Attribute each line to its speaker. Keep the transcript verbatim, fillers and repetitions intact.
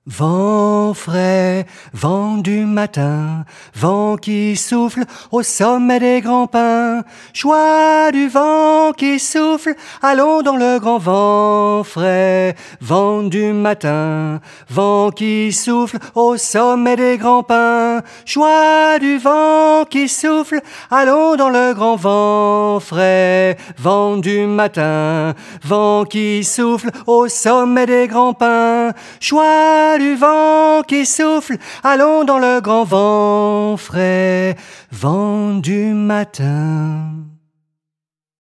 Speaker 1: Vent frais, vent du matin, vent qui souffle au sommet des grands pins. Joie du vent qui souffle, allons dans le grand vent frais. Vent du matin, vent qui souffle au sommet des grands pins. Joie du vent qui souffle, allons dans le grand vent frais. Vent du matin, vent qui souffle au sommet des grands pins. Joie du vent qui souffle, allons dans le grand vent frais, vent du matin.